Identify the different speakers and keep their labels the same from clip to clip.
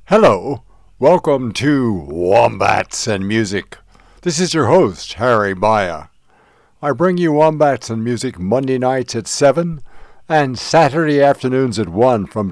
Speaker 1: Hello, welcome to Wombats and Music. This is your host, Harry Maya. I bring you Wombats and Music Monday nights at 7 and Saturday afternoons at 1 from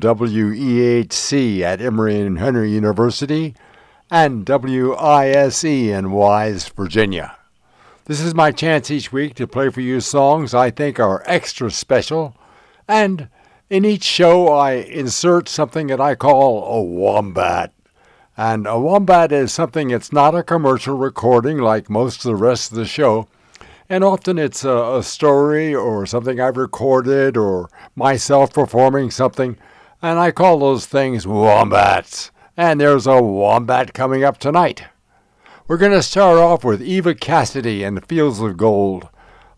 Speaker 1: WEHC at Emory and Henry University and WISE in Wise, Virginia. This is my chance each week to play for you songs I think are extra special, and in each show I insert something that I call a wombat. And a wombat is something that's not a commercial recording like most of the rest of the show, and often it's a story or something I've recorded or myself performing something, and I call those things wombats. And there's a wombat coming up tonight. We're going to start off with Eva Cassidy and the Fields of Gold.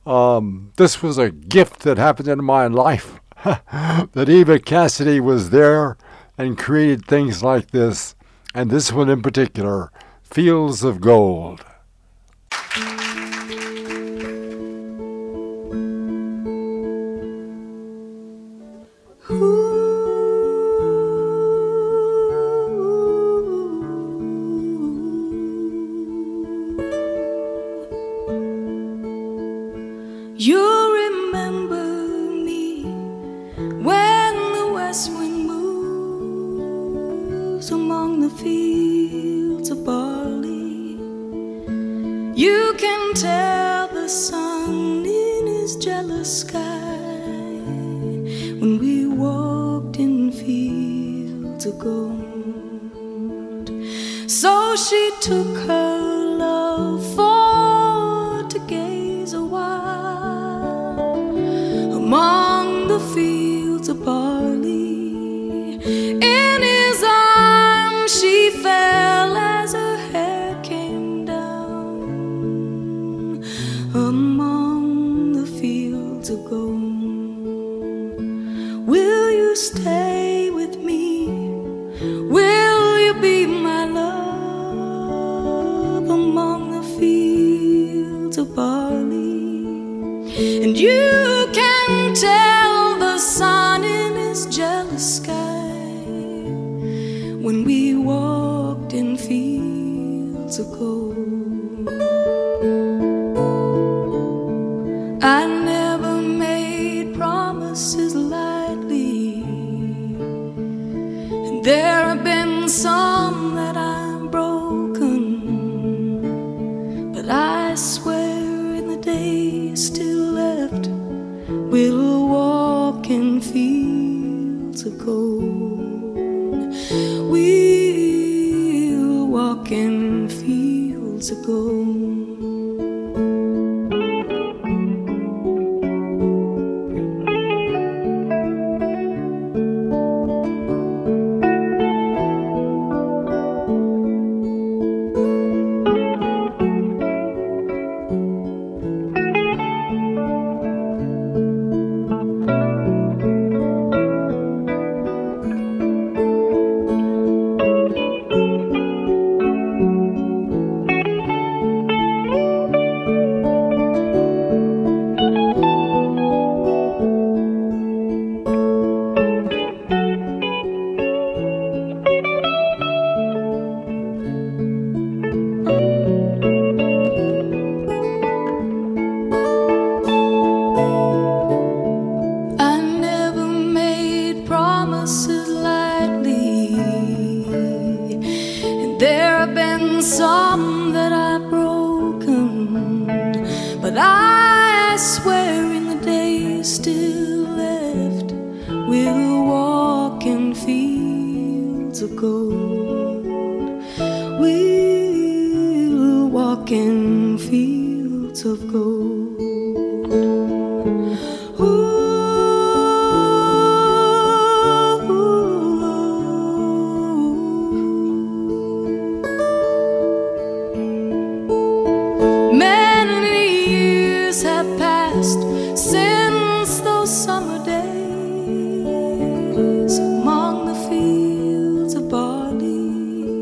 Speaker 1: This was a gift that happened in my life, that Eva Cassidy was there and created things like this, and this one in particular, Fields of Gold.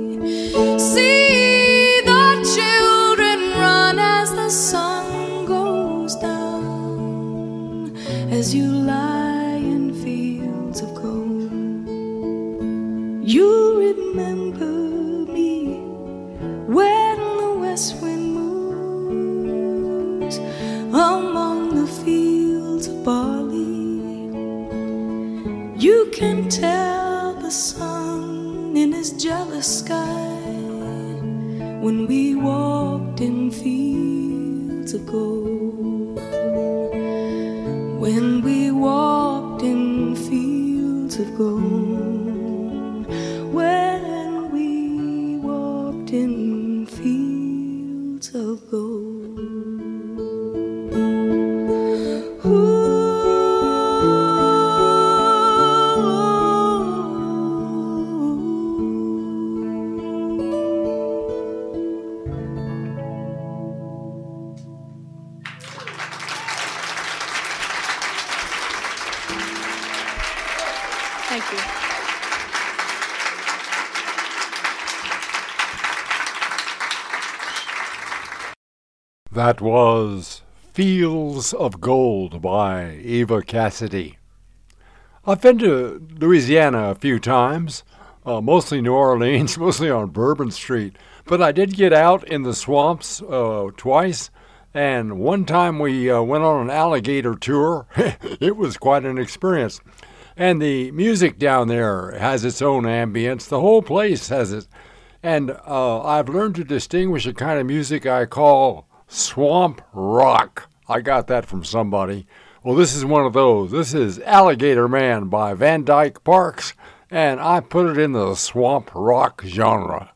Speaker 2: See the children run as the sun goes this jealous sky when we walked in fields of gold. When we walked in fields of gold. When we walked in fields of gold.
Speaker 3: Thank you.
Speaker 1: That was Fields of Gold by Eva Cassidy. I've been to Louisiana a few times, mostly New Orleans, mostly on Bourbon Street. But I did get out in the swamps twice, and one time we went on an alligator tour. It was quite an experience. And the music down there has its own ambience. The whole place has it. And I've learned to distinguish a kind of music I call swamp rock. I got that from somebody. Well, this is one of those. This is Alligator Man by Van Dyke Parks, and I put it in the swamp rock genre.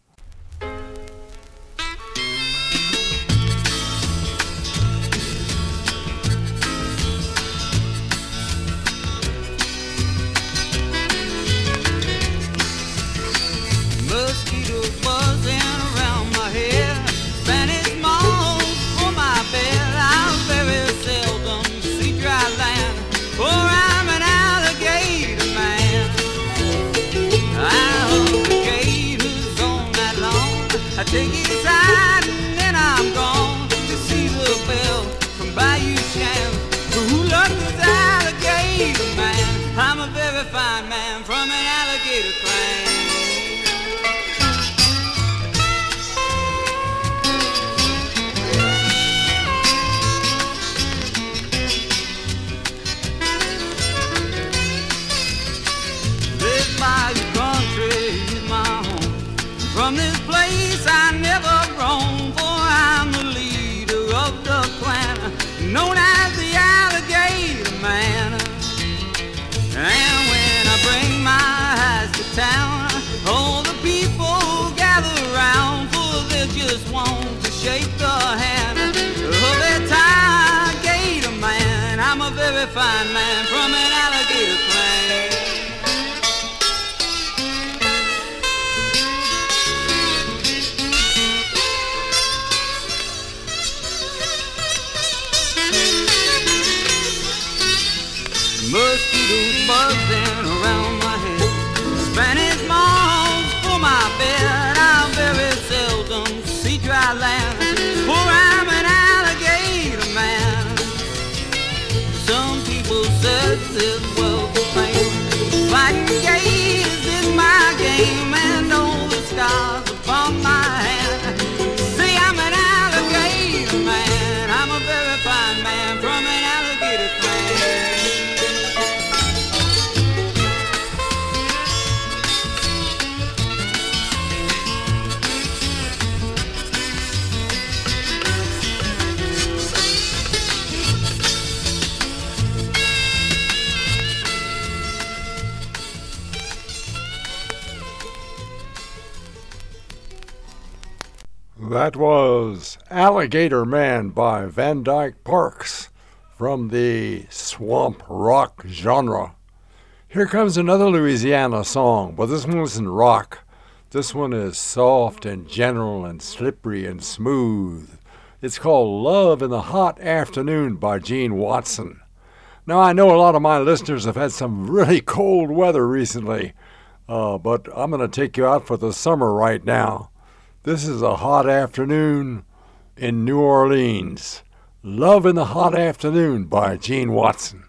Speaker 4: Take it side and then I'm gone to see the bell from Bayou Sham. Who loves this alligator man? I'm a very fine man from an alligator clan. This Bayou country is my home. From this place I never roam, for I'm the leader of the clan, known as the Alligator Man. And when I bring my eyes to town, all the people gather round, for they just want to shake the hand of that Alligator Man. I'm a very fine man from an alligator clan. Mosquitoes buzzing around my head, Spanish moths for my bed. I very seldom see dry land, for I'm an alligator man. Some people say this world's a pain, fighting gays is my game, and all the scars upon my hand say I'm an alligator man. I'm a very fine man from an alligator clan.
Speaker 1: That was Alligator Man by Van Dyke Parks from the swamp rock genre. Here comes another Louisiana song, but this one isn't rock. This one is soft and gentle and slippery and smooth. It's called Love in the Hot Afternoon by Gene Watson. Now, I know a lot of my listeners have had some really cold weather recently, but I'm going to take you out for the summer right now. This is a hot afternoon in New Orleans. Love in the Hot Afternoon by Gene Watson.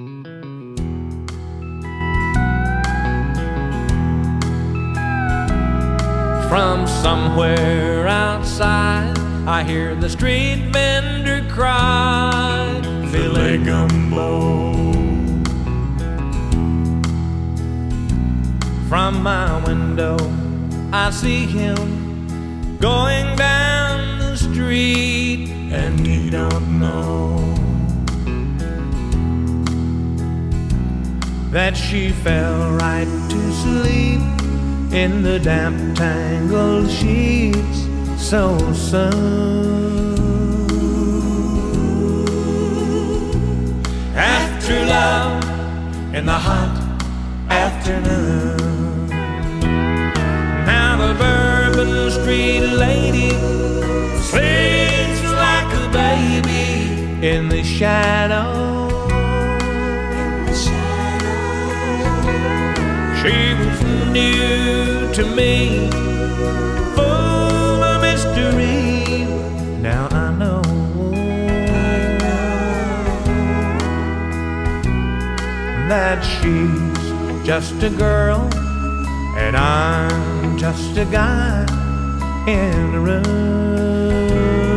Speaker 5: From somewhere outside, I hear the street vendor cry, filet gumbo. From my window, I see him going down the street, and he don't know that she fell right to sleep in the damp, tangled sheets so soon. After love in the hot afternoon, now the Bourbon Street lady sleeps like a baby in the shadow. She was new to me, full of mystery. Now I know that she's just a girl, and I'm just a guy in a room.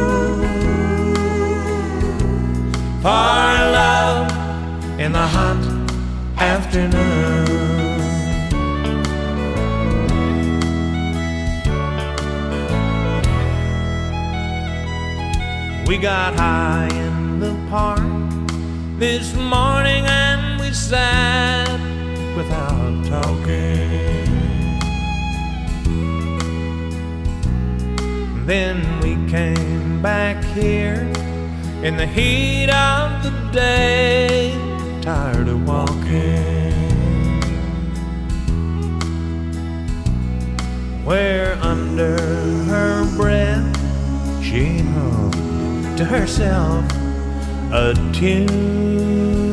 Speaker 5: For love in the hot afternoon. We got high in the park this morning and we sat without talking. Then we came back here in the heat of the day, tired of walking. Where under her breath she hummed to herself a tune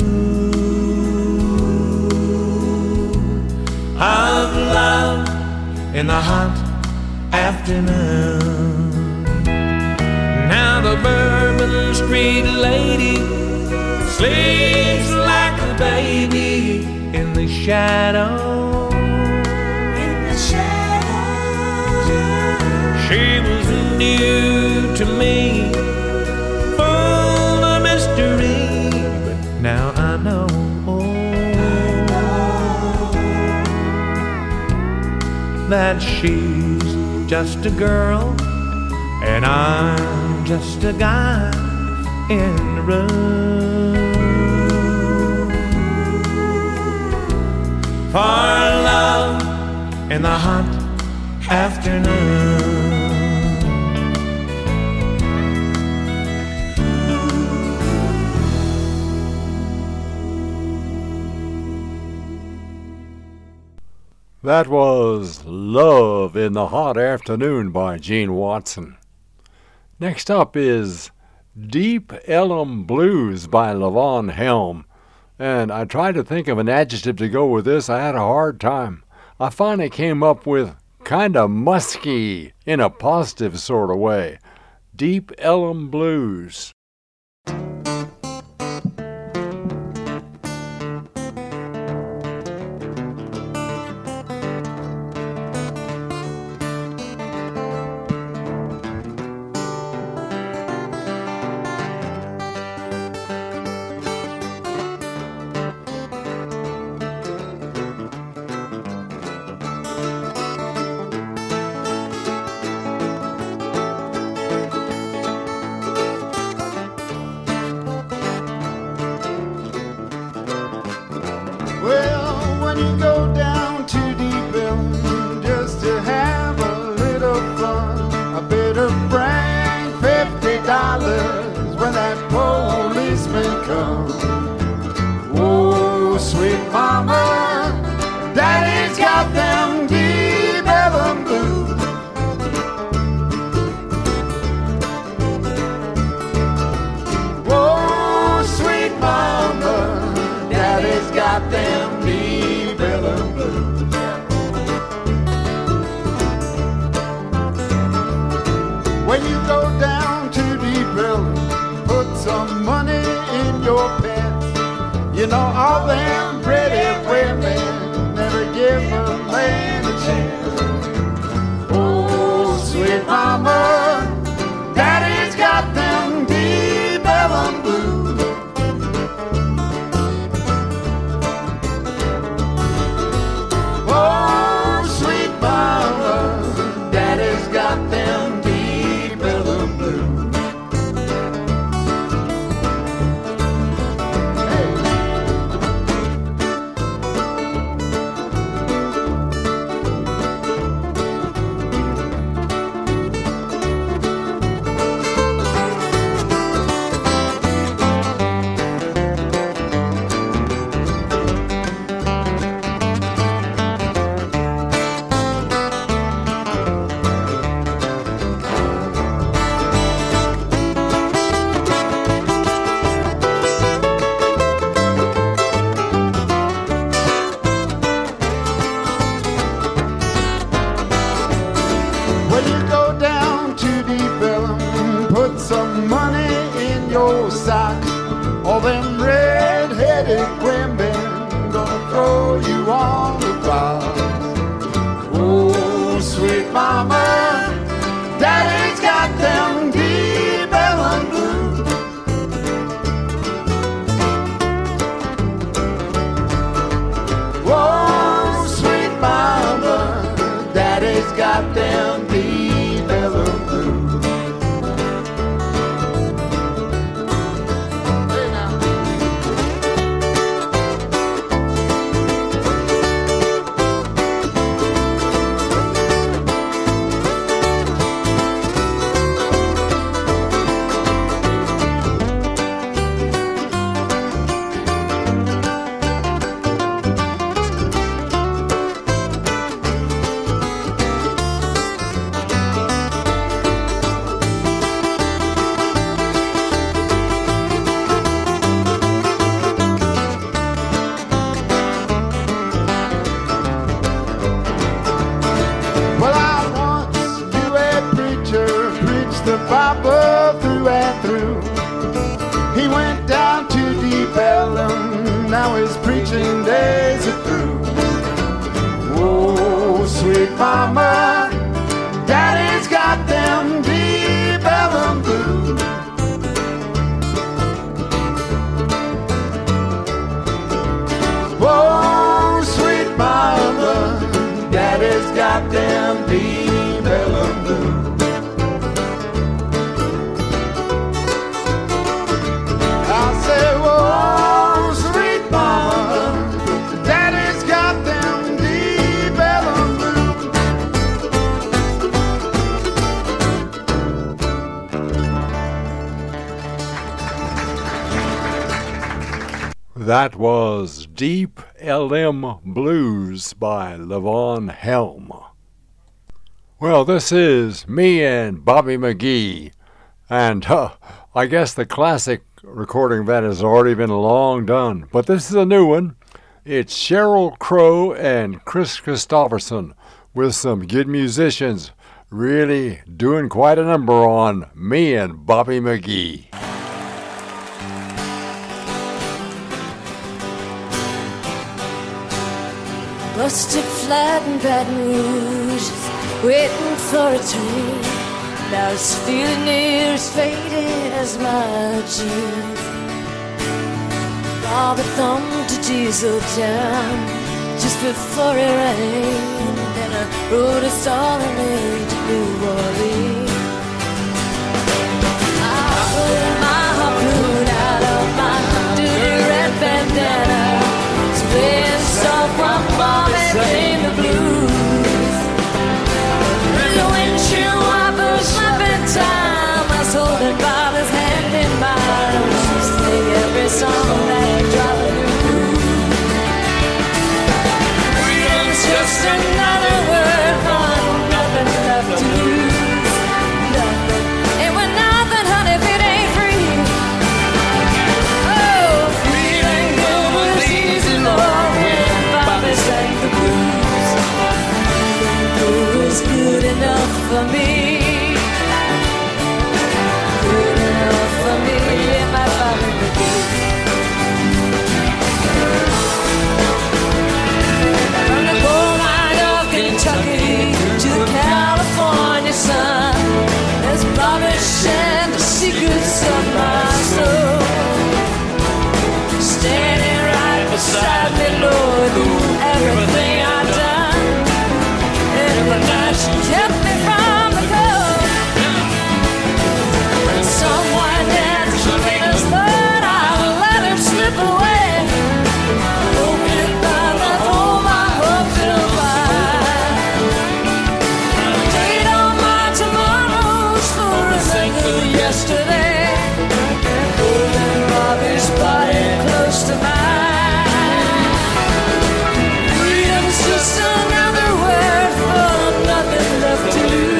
Speaker 5: of love in the hot afternoon. Now the Bourbon Street lady sleeps like a baby in the shadow. In the shadow. She was new to me, but now I know that she's just a girl, and I'm just a guy in the room. For love in the hot afternoon.
Speaker 1: That was Love in the Hot Afternoon by Gene Watson. Next up is Deep Ellum Blues by Levon Helm. And I tried to think of an adjective to go with this. I had a hard time. I finally came up with kind of musky in a positive sort of way. Deep Ellum Blues.
Speaker 3: You know all them pretty women never give a man a chance. Oh, sweet mama, daddy's got them deep Ellum blues. Oh, sweet mama, When you go down to Deep Ellum, put some money in your sock. All them red-headed women gonna throw you on the box. Oh, sweet mama, daddy's got them Deep Ellum blues. Oh, sweet mama, daddy's got them Deep Ellum blues. Hey now. Well, I once knew a preacher preached the Bible through and through. He went down to Deep Ellum, now his preaching days are through. Oh, sweet mama, daddy's got them Deep Ellum blues. Oh, sweet mama, daddy's got them Deep Ellum blues. I say, oh, sweet mama, daddy's got them Deep Ellum blues.
Speaker 1: That was Deep Ellum Blues by Levon Helm. Well, this is me and Bobby McGee, and I guess the classic recording of that has already been long done, but this is a new one. It's Sheryl Crow and Chris Christopherson with some good musicians really doing quite a number on Me and Bobby McGee.
Speaker 2: Busted flat in Baton Rouge, waiting for a train. Now it's feeling near as faded as my jeans. Bobby thumbed to Diesel Town just before it rained, and I rode us all the way to New Orleans. I pulled my harpoon out of my dirty red bandana, playing soft while Bobby played the blues. The windshield wipers slapping time, I was holding Bobby's hand in mine. I was just singing every song that driving the blues. Freedom's just another word for nothing left to lose. Nothing, ain't with nothing, honey, if it ain't free. Oh, feeling good was easy, Lord, when Bobby sang the blues. Feeling good was good enough for me. Good enough for me and my Bobby McGee. From the coal mine of Kentucky to the California sun, as Bobby shared the secrets of my soul. Standing right beside me, Lord, through everything I've done. Every night she kept me from the cold. When someone had between us, Lord, I let him slip away. Hoping by that all my hopes will find. Date on my tomorrows for a single yesterday. Holding Bobby's body close to mine. Freedom's just another word for nothing left to lose.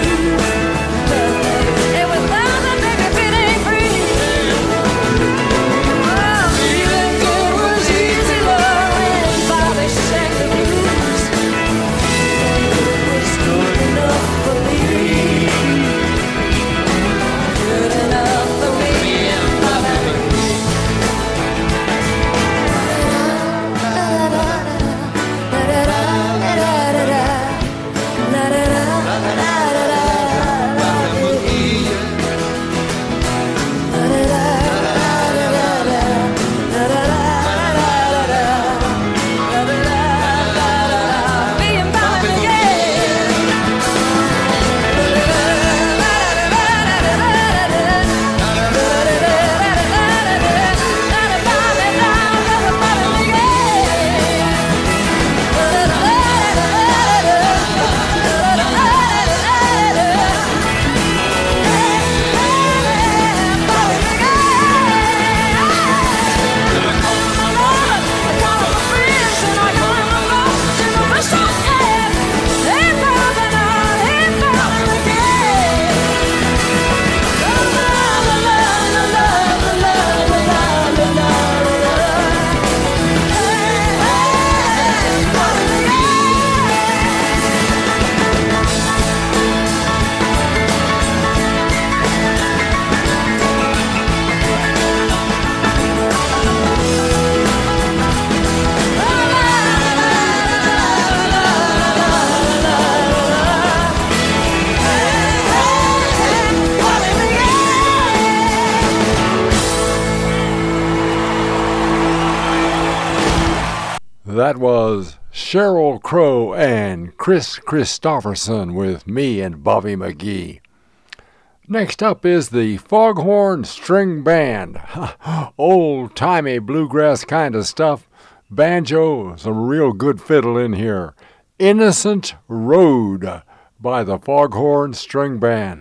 Speaker 1: That was Sheryl Crow and Chris Christopherson with Me and Bobby McGee. Next up is the Foghorn String Band. Old-timey bluegrass kind of stuff. Banjo, some real good fiddle in here. Innocent Road by the Foghorn String Band.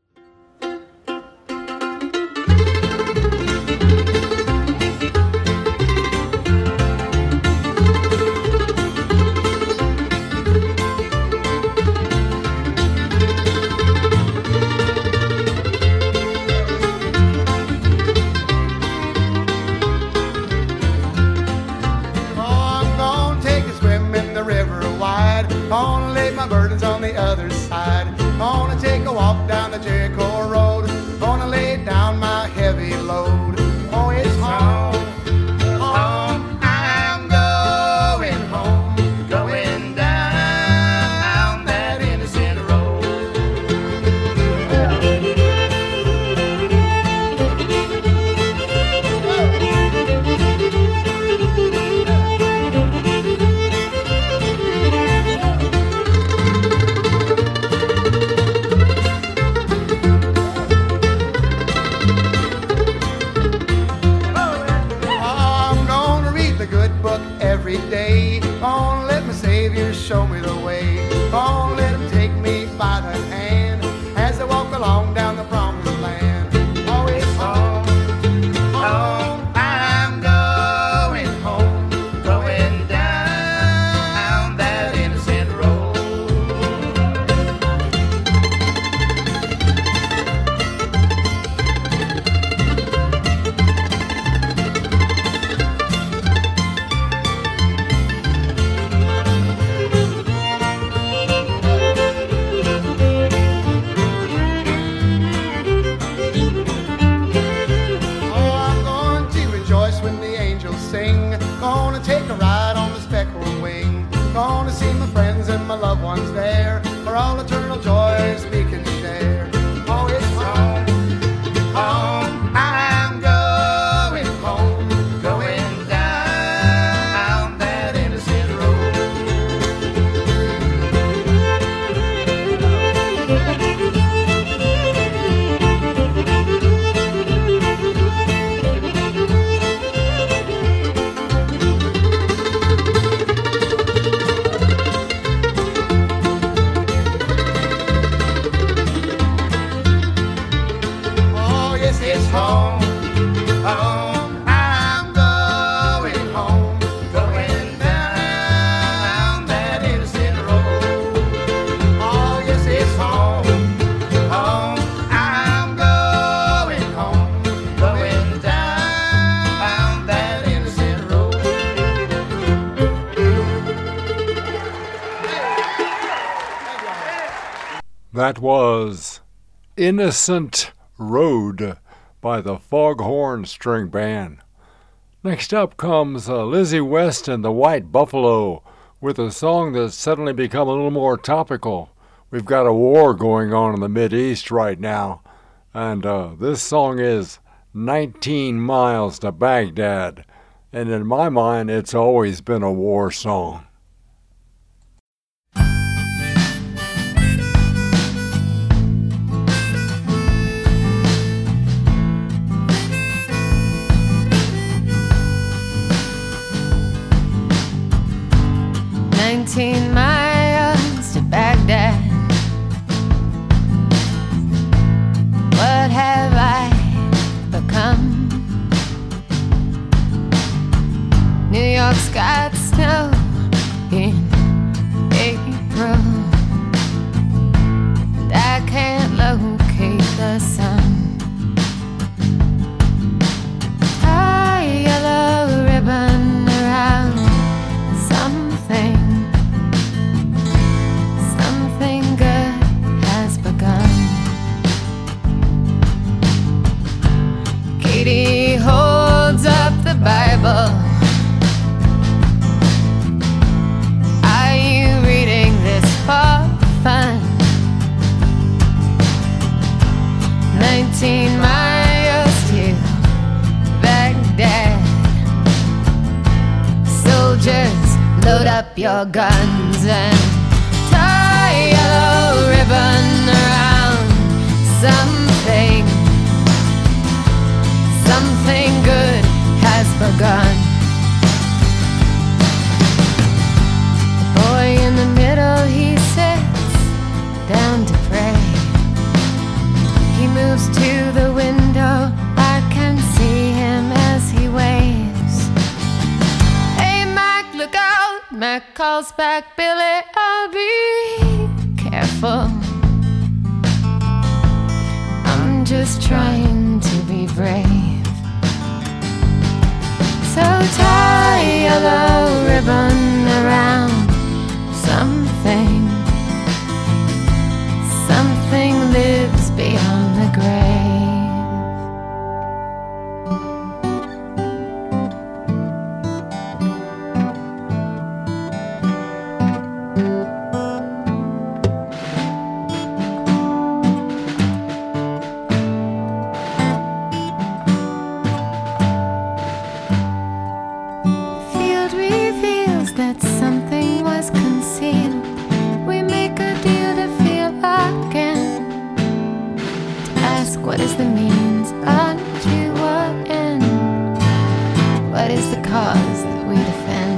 Speaker 3: Gonna lay my burdens on the other side. Gonna take a walk down the Jericho Road. Gonna lay down my heavy load. Oh, it's home, home. I'm going home, going down that innocent road. Every day, gonna let my Savior show me the way. Gonna let him take me by the hand as I walk along down the promised land. Oh, it's home, home. I'm going home, going down that innocent road. Gonna take a ride on the speckled wing. Gonna see my friends and my loved ones there, for all eternal joys we can share. Oh, it's home, home. I'm going home, going down that innocent road. It's home, home. I'm going home, going down that innocent road. Oh, yes, it's home, home. I'm going home, going down that innocent road.
Speaker 1: That was Innocent Road by the Foghorn String Band. Next up comes Lizzie West and the White Buffalo with a song that's suddenly become a little more topical. We've got a war going on in the Mideast right now, and this song is 19 Miles to Baghdad, and in my mind it's always been a war song.
Speaker 6: 19 miles to Baghdad. What have I become? New York's got snow your guns and tie a yellow ribbon around something. Something good has begun. The boy in the middle, he sits down to pray. He moves to the window, I can see him as he waves. Hey Mac, look out! Mac calls back, Billy, I'll be careful. I'm just trying to be brave. So tie a yellow ribbon around something. Something lives beyond the grave. Field reveals that something was concealed. We make a deal to feel again, to ask what is the means unto what end? What is the cause that we defend?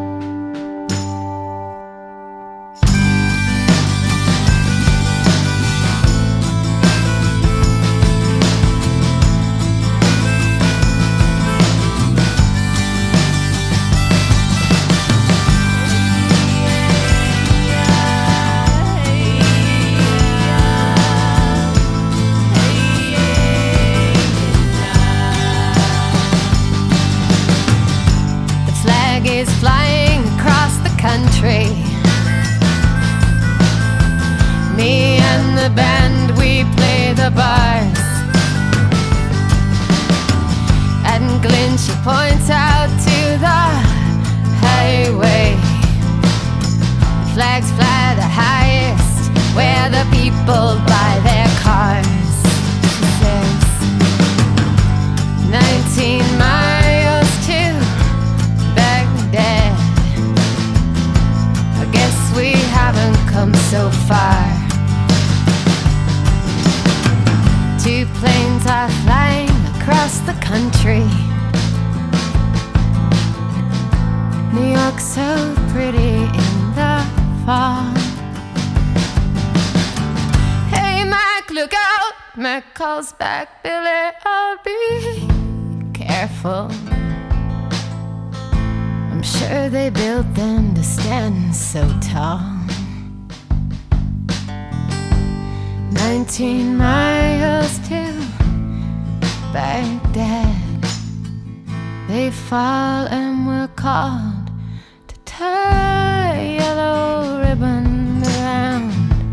Speaker 6: Is flying across the country. Me and the band, we play the bars. And Glyn, she points out to the highway. The flags fly the highest, where the people buy their cars. She says, 19 miles to Baghdad. I guess we haven't come so far. Two planes are flying across the country. New York's so pretty in the fall. Hey Mac, look out! Mac calls back, Billy, I'll be careful. I'm sure they built them to stand so tall. 19 miles to Baghdad. They fall and were called to tie a yellow ribbon around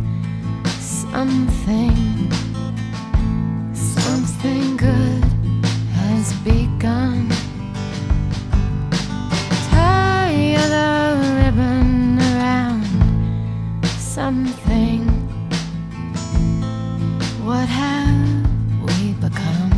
Speaker 6: something. Something good has begun. Yellow ribbon around something. What have we become?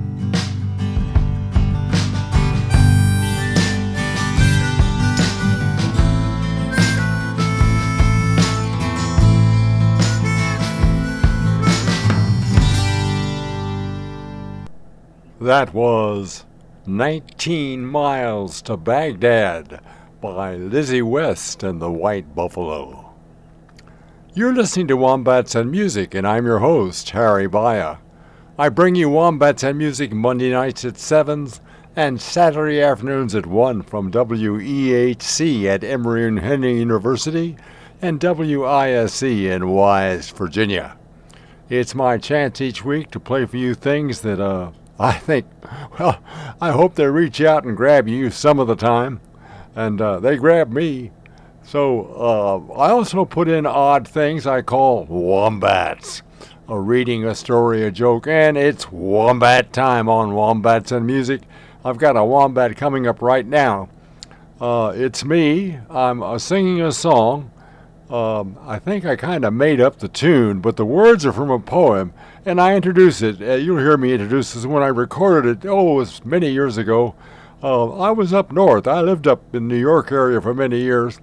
Speaker 1: That was 19 Miles to Baghdad by Lizzie West and the White Buffalo. You're listening to Wombats and Music, and I'm your host, Harry Baya. I bring you Wombats and Music Monday nights at 7 and Saturday afternoons at 1 from WEHC at Emory and Henry University and WISC in Wise, Virginia. It's my chance each week to play for you things that I think, well, I hope they reach out and grab you some of the time. And they grab me. So I also put in odd things I call wombats. Reading a story, a joke, and it's wombat time on Wombats and Music. I've got a wombat coming up right now. It's me. I'm singing a song. I think I kind of made up the tune, but the words are from a poem, and I introduce it. You'll hear me introduce this when I recorded it. It was many years ago. I was up north. I lived up in the New York area for many years,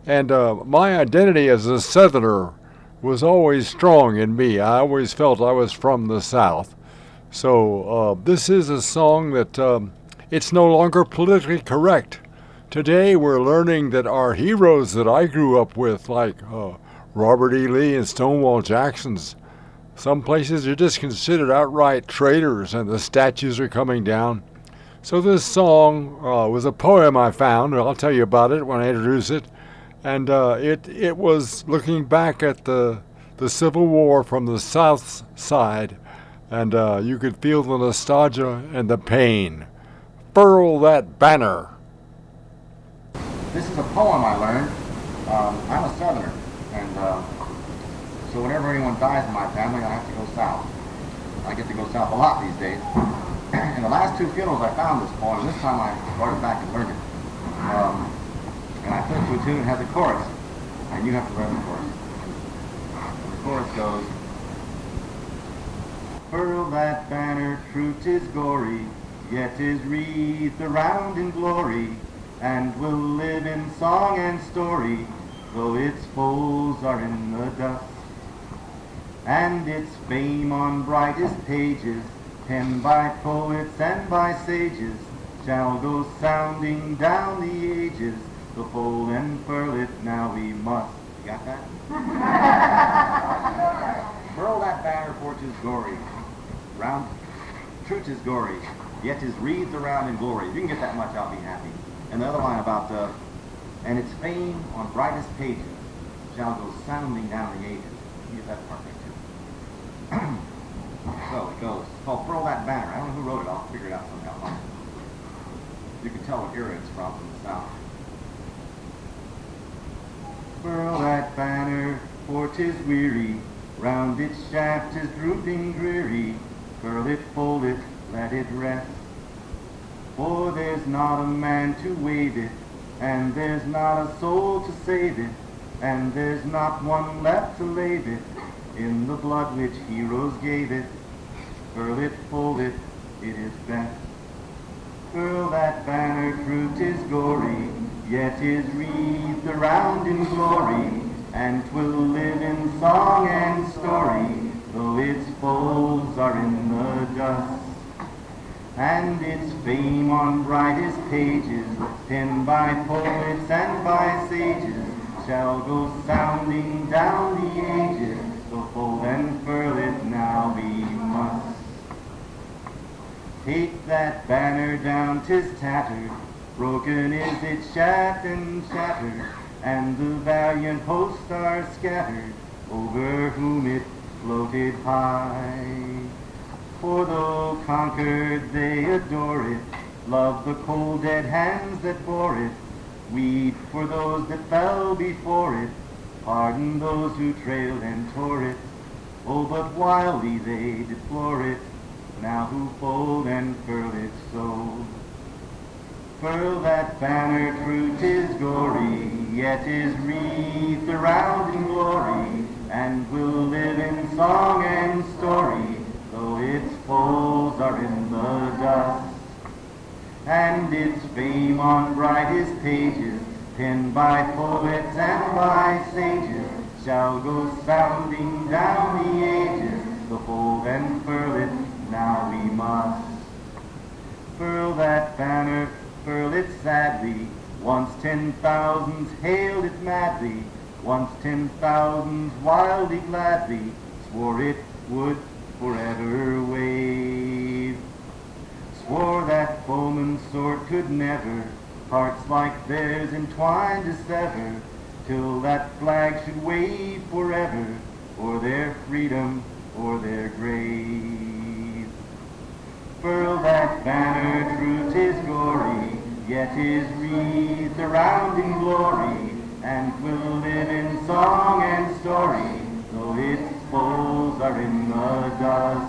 Speaker 1: And my identity as a Southerner was always strong in me. I always felt I was from the South. So this is a song that it's no longer politically correct. Today we're learning that our heroes that I grew up with, like Robert E. Lee and Stonewall Jackson's, some places are just considered outright traitors and the statues are coming down. So this song was a poem I found, and I'll tell you about it when I introduce it. And it was looking back at the Civil War from the South side, and you could feel the nostalgia and the pain. Furl that banner.
Speaker 7: This is a poem I learned. I'm a Southerner, and so whenever anyone dies in my family, I have to go south. I get to go south a lot these days. In the last two funerals, I found this poem, and this time I brought it back and learned it. And I put it to a tune and had the chorus, and you have to learn the chorus. And the chorus goes, furl that banner, true 'tis gory, yet is wreathed around in glory, and will live in song and story, though its foes are in the dust. And its fame on brightest pages, penned by poets and by sages, shall go sounding down the ages, the fold and furl it now we must. You got that? Furl that banner, for 'tis gory, round, true 'tis gory, yet is wreathed around in glory. If you can get that much, I'll be happy. And the other line about and its fame on brightest pages shall go sounding down the ages. You get that part there too. So it goes. It's called Furl That Banner. I don't know who wrote it. I'll figure it out somehow. You can tell what era it's from the South. Furl that banner, for 'tis weary, round its shaft 'tis drooping dreary. Furl it, fold it, let it rest. For there's not a man to wave it, and there's not a soul to save it, and there's not one left to lave it in the blood which heroes gave it. Furl it, fold it, it is best. Furl that banner, true 'tis gory, yet is wreathed around in glory, and 'twill live in song and story, though its foes are in the dust. And its fame on brightest pages, penned by poets and by sages, shall go sounding down the ages, so fold and furl it now we must. Take that banner down, 'tis tattered, broken is its shaft and shattered, and the valiant hosts are scattered, over whom it floated high. For though conquered they adore it, love the cold dead hands that bore it, weep for those that fell before it, pardon those who trailed and tore it. Oh, but wildly they deplore it, now who fold and furl it so. Furl that banner, true 'tis gory, yet is wreathed around in glory, and will live in song and story, though its foes are in the dust. And its fame on brightest pages, penned by poets and by sages, shall go sounding down the ages, the fold and furl it now we must. Furl that banner, furl it sadly, once 10,000s hailed it madly, once 10,000s wildly gladly, swore it would forever wave. Swore that foeman's sword could never hearts like theirs entwined dissever, till that flag should wave forever, for their freedom or their grave. Furl that banner, true 'tis gory, yet is wreathed around in glory, and will live in song and story, though its foes are in the dust.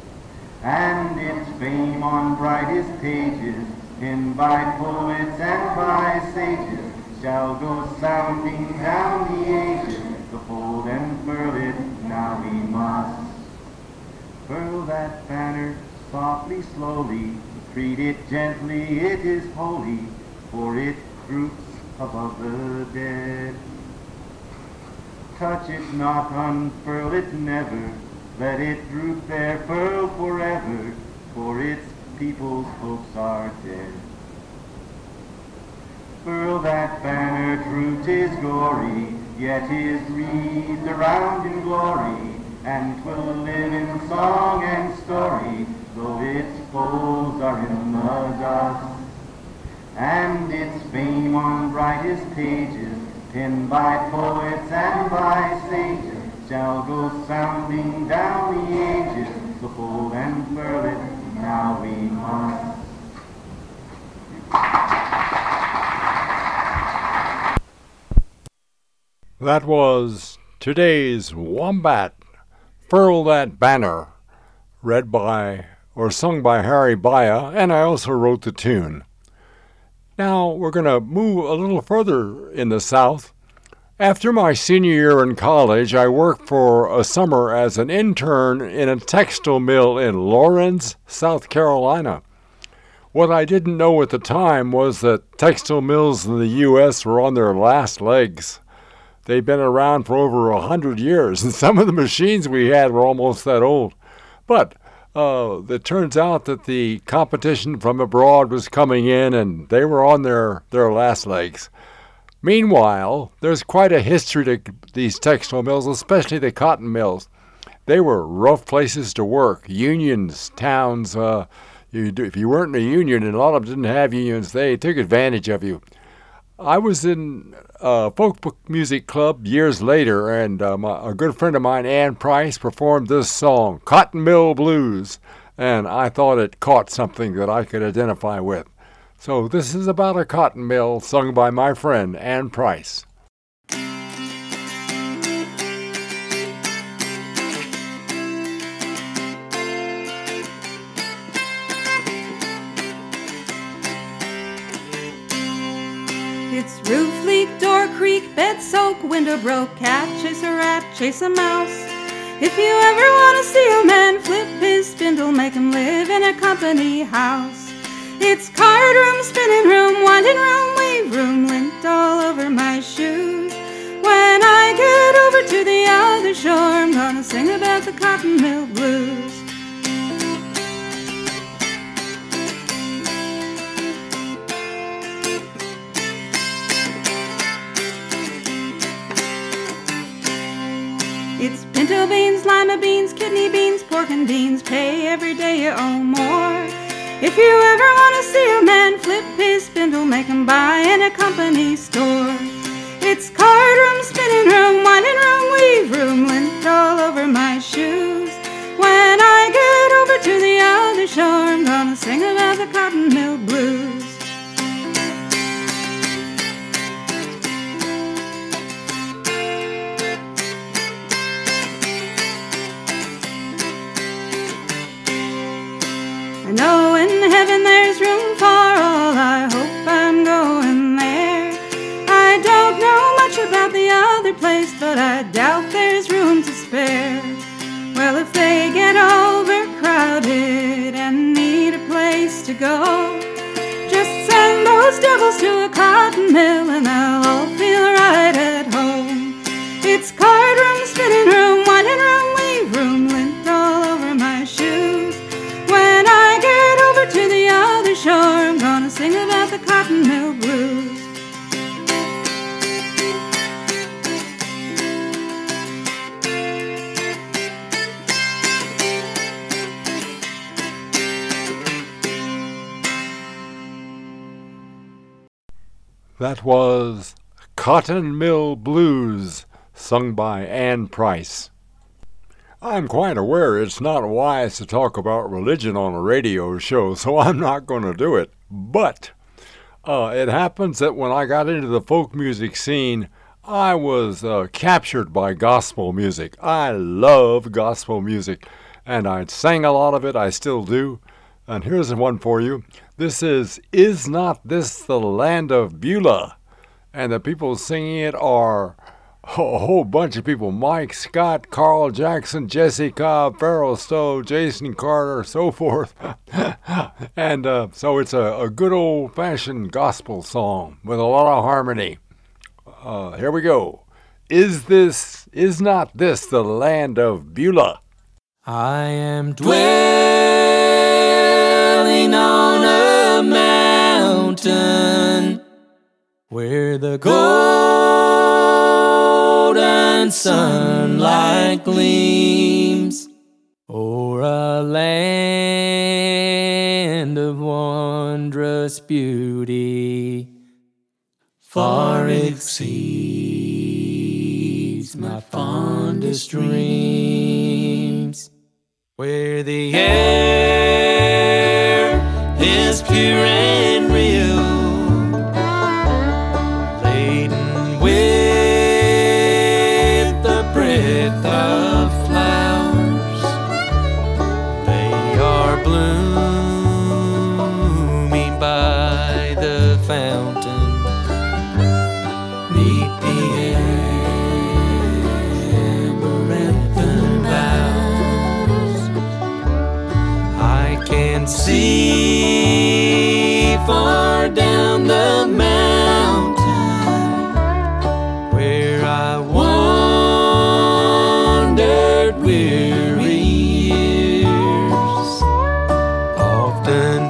Speaker 7: And its fame on brightest pages, penned by poets and by sages, shall go sounding down the ages, the fold and furl it now we must. Furl that banner softly, slowly, treat it gently, it is holy, for it droops above the dead. Touch it not, unfurl it never, let it droop there, furl forever, for its people's hopes are dead. Furl that banner, true 'tis gory, yet is wreathed around in glory, and 'twill live in song and story, though its foes are in the dust. And its fame on brightest pages, penned by poets and by sages, shall go sounding down the ages, so fold and furl it, now we must.
Speaker 1: That was today's Wombat, Furl That Banner, read by or sung by Harry Baya, and I also wrote the tune. Now we're going to move a little further in the South. After my senior year in college, I worked for a summer as an intern in a textile mill in Lawrence, South Carolina. What I didn't know at the time was that textile mills in the U.S. were on their last legs. They'd been around for over 100 years, and some of the machines we had were almost that old. But it turns out that the competition from abroad was coming in, and they were on their last legs. Meanwhile, there's quite a history to these textile mills, especially the cotton mills. They were rough places to work. Unions, towns, if you weren't in a union, and a lot of them didn't have unions, they took advantage of you. I was in a folk music club years later, and a good friend of mine, Ann Price, performed this song, Cotton Mill Blues, and I thought it caught something that I could identify with. So this is about a cotton mill sung by my friend, Ann Price.
Speaker 8: It's roof leak, door creak, bed soak, window broke, cat chase a rat, chase a mouse. If you ever want to see a man flip his spindle, make him live in a company house. It's card room, spinning room, winding room, weave room, lint all over my shoes. When I get over to the other shore, I'm gonna sing about the cotton mill blues. It's pinto beans, lima beans, kidney beans, pork and beans, pay every day you owe more. If you ever want to see a man flip his spindle, make him buy in a company store. It's card room, spinning room, winding room, weave room, lint all over my shoes. When I get over to the other shore, I'm gonna sing about the cotton mill blues. I know in heaven there's room for all, I hope I'm going there. I don't know much about the other place, but I doubt there's room to spare. Well, if they get overcrowded and need a place to go, just send those devils to a cotton mill and they'll all feel right at home. It's card room, spinning room, winding room, weave room, lint all over my shoes. When I get over to the other shore, I'm gonna sing about the cotton mill blues.
Speaker 1: That was Cotton Mill Blues, sung by Ann Price. I'm quite aware it's not wise to talk about religion on a radio show, so I'm not going to do it. But it happens that when I got into the folk music scene, I was captured by gospel music. I love gospel music, and I sang a lot of it. I still do. And here's one for you. This is Not This the Land of Beulah? And the people singing it are a whole bunch of people. Mike Scott, Carl Jackson, Jesse Cobb, Farrell Stowe, Jason Carter, so forth. And so it's a good old-fashioned gospel song with a lot of harmony. Here we go. Is not this the land of Beulah?
Speaker 5: I am dwelling on a mountain where the golden sunlight gleams o'er a land of wondrous beauty, far exceeds my fondest dreams, where the air is pure and real, laden with the breath of flowers. They are blooming by the fountain, neath the amaranthine boughs. I can see far down the mountain where I wandered weary years, often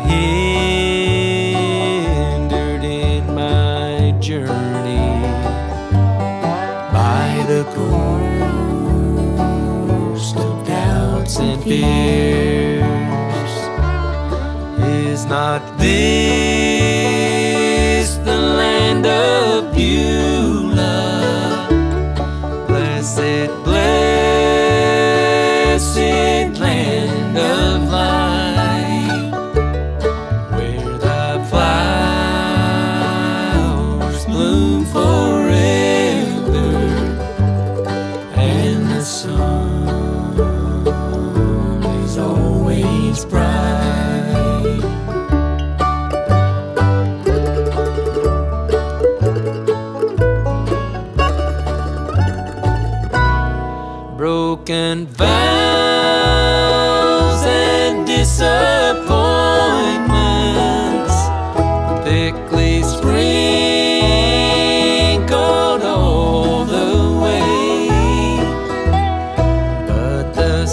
Speaker 5: hindered in my journey by the ghost of doubts and fears. Is not this the land of Beulah? Blessed, blessed land of light, where the flowers bloom forever and the sun is always bright. Broken vows and disappointments thickly sprinkled all the way, but the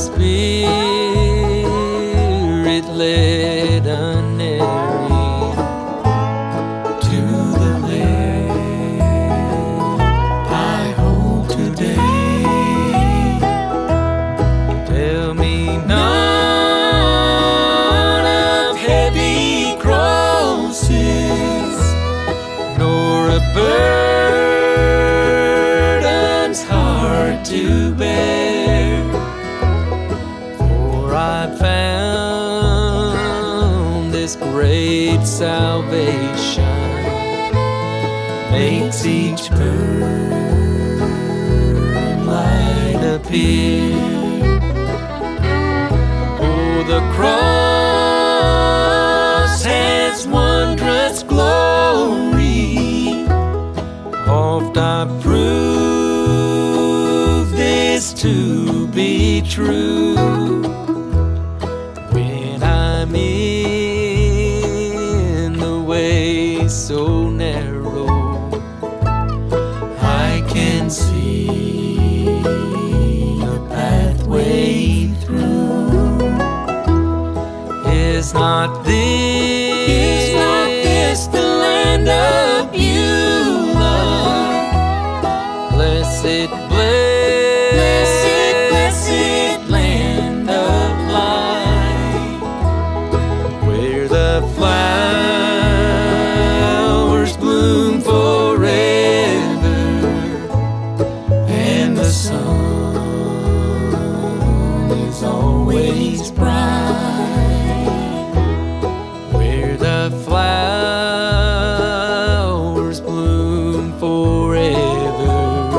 Speaker 5: Spirit led unerring to the land I hold today. Tell me none of heavy crosses, nor a burden's hard to bear, for I found this great salvation makes each burden light appear. The cross has wondrous glory. Oft I prove this to be true. When I'm in the way so narrow, I can see a pathway through. Is not this the land of Beulah? Blessed, blessed, blessed land of light, where the flowers bloom forever and the sun is always bright. The flowers bloom forever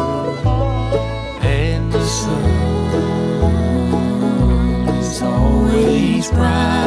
Speaker 5: and the sun is always bright.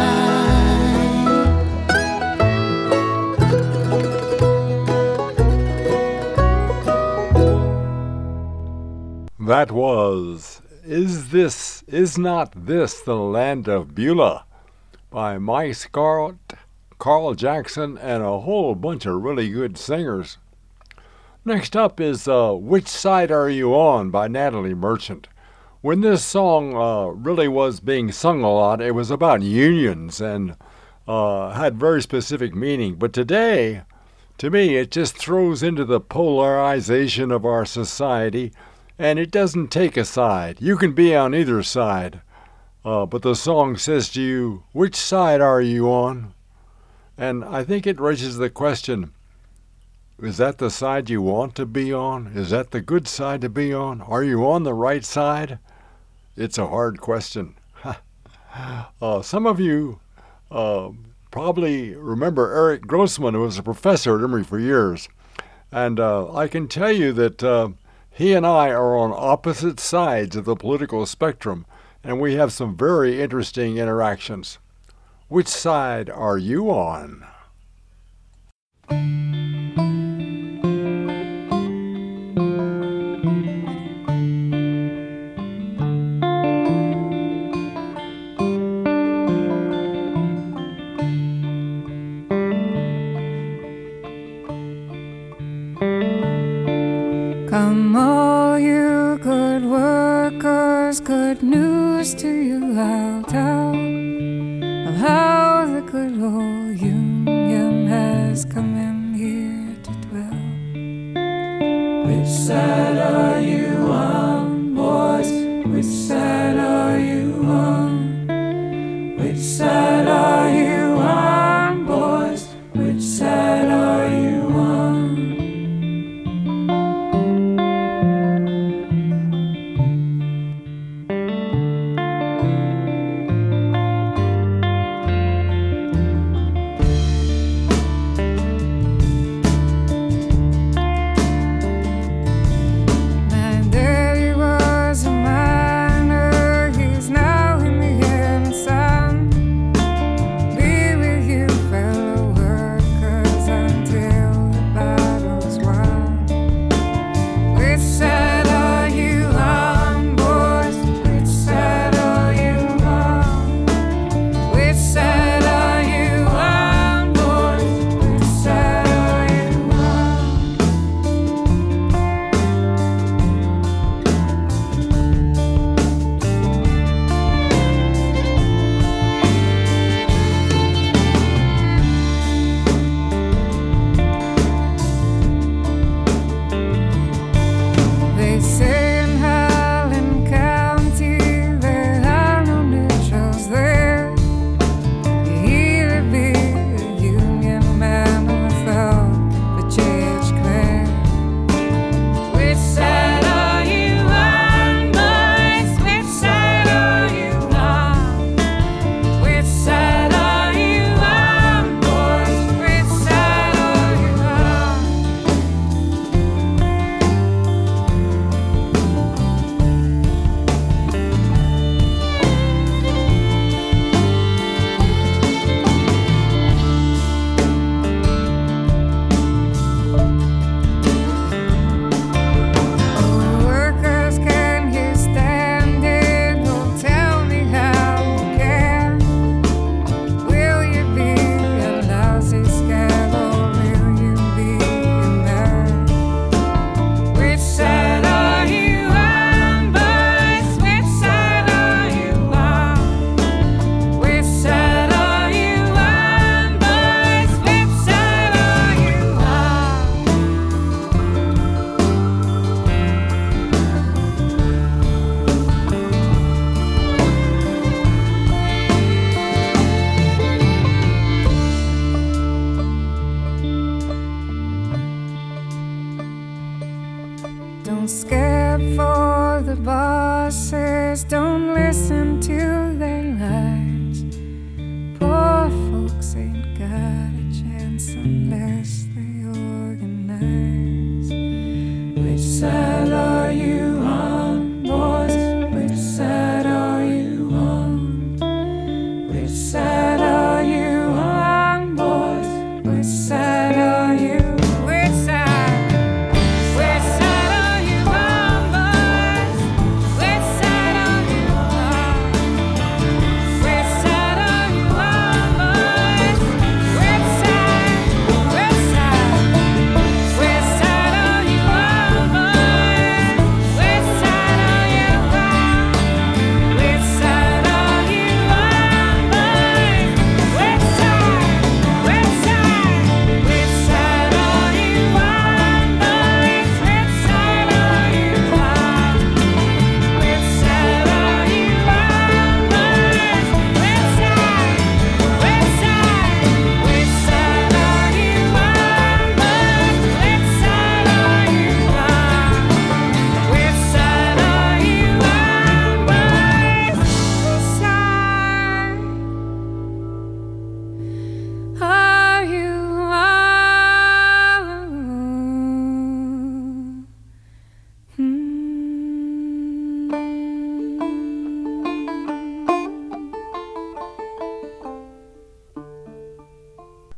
Speaker 1: That was Is Not This the Land of Beulah by Mike Scarlett, Carl Jackson, and a whole bunch of really good singers. Next up is Which Side Are You On by Natalie Merchant. When this song really was being sung a lot, it was about unions and had very specific meaning. But today, to me, it just throws into the polarization of our society, and it doesn't take a side. You can be on either side, but the song says to you, which side are you on? And I think it raises the question, is that the side you want to be on? Is that the good side to be on? Are you on the right side? It's a hard question. Some of you probably remember Eric Grossman, who was a professor at Emory for years. And I can tell you that he and I are on opposite sides of the political spectrum, and we have some very interesting interactions. Which side are you on?
Speaker 8: Come all you good workers, good news to you I'll tell of how the good old Union has come in here to dwell. Which side are you on, boys? Which side are you on? Which side are you on, boys? Which side are you on?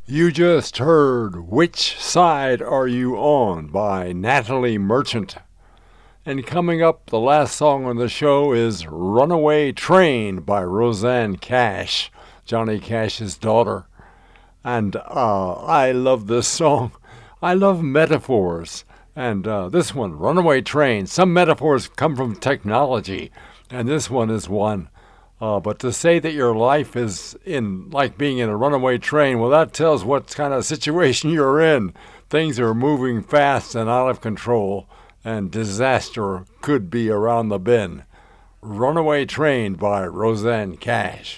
Speaker 1: You just heard Which Side Are You On by Natalie Merchant. And coming up, the last song on the show is Runaway Train by Rosanne Cash, Johnny Cash's daughter. And I love this song. I love metaphors. And this one, Runaway Train, some metaphors come from technology, and this one is one. But to say that your life is like being in a runaway train, well, that tells what kind of situation you're in. Things are moving fast and out of control, and disaster could be around the bend. Runaway Train by Rosanne Cash.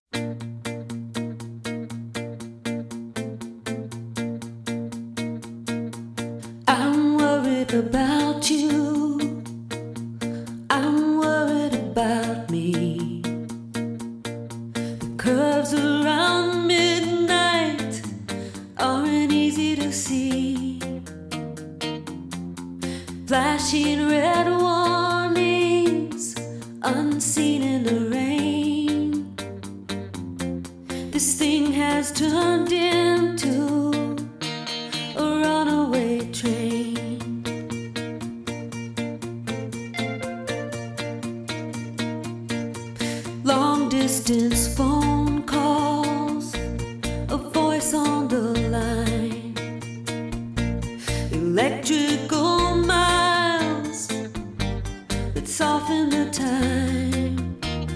Speaker 2: I'm worried about you. I'm worried about me. The curves around midnight aren't easy to see. Flashing red warnings, unseen in the rain. This thing has turned into a runaway train. Long distance phone calls, a voice on the line, electrical miles that soften the time,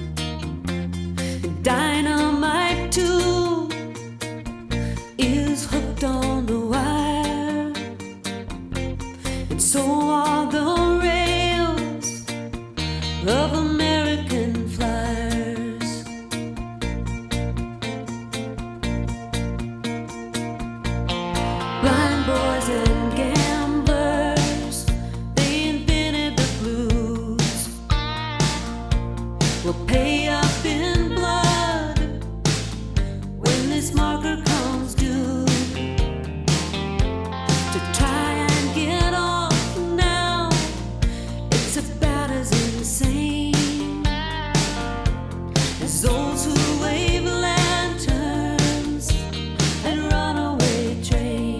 Speaker 2: dynamite too is hooked on the wire, and so are the rails of American flyers. Blind boys and gamblers, they invented the blues. Will pay up in blood when this marker comes due. To try and get off now, it's about as insane as those who wave lanterns and runaway trains.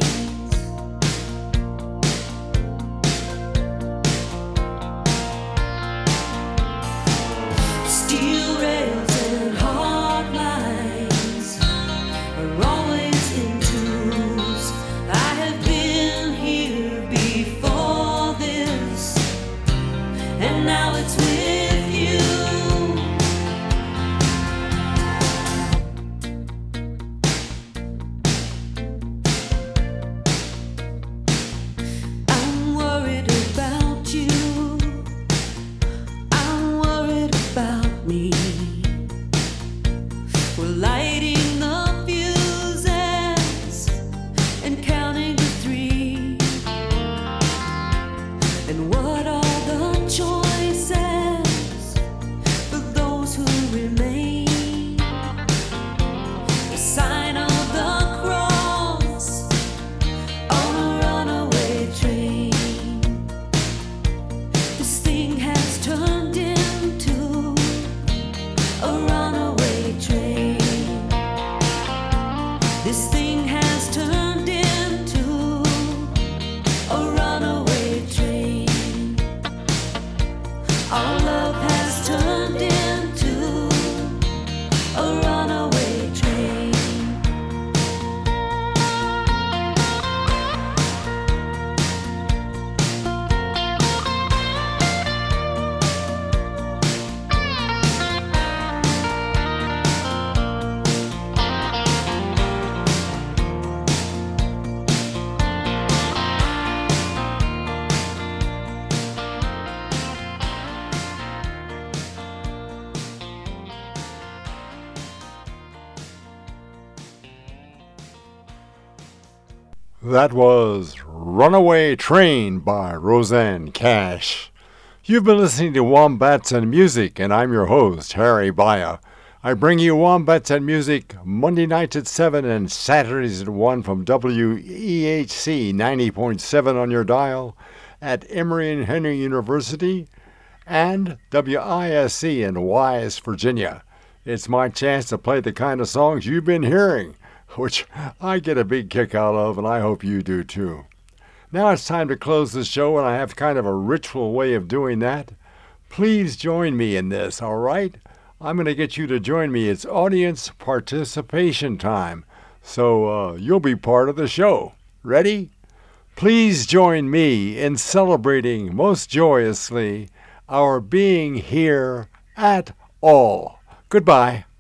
Speaker 2: Steel rails and hard lines are always in twos. I have been here before this, and now it's with you. I'm worried about you. I'm worried about me. We're lighting the fuses and counting to 3. And what are the choices for those who remain? The sign of the cross on a runaway train. This thing has turned into a runaway train. This thing has turned into a runaway train. Our love has turned into a runaway train.
Speaker 1: That was Runaway Train by Rosanne Cash. You've been listening to Wombats and Music, and I'm your host, Harry Baya. I bring you Wombats and Music Monday nights at 7 and Saturdays at 1 from WEHC 90.7 on your dial at Emory and Henry University and WISC in Wise, Virginia. It's my chance to play the kind of songs you've been hearing. which I get a big kick out of, and I hope you do too. Now it's time to close the show, and I have kind of a ritual way of doing that. Please join me in this, all right? I'm going to get you to join me. It's audience participation time, so you'll be part of the show. Ready? Please join me in celebrating most joyously our being here at all. Goodbye.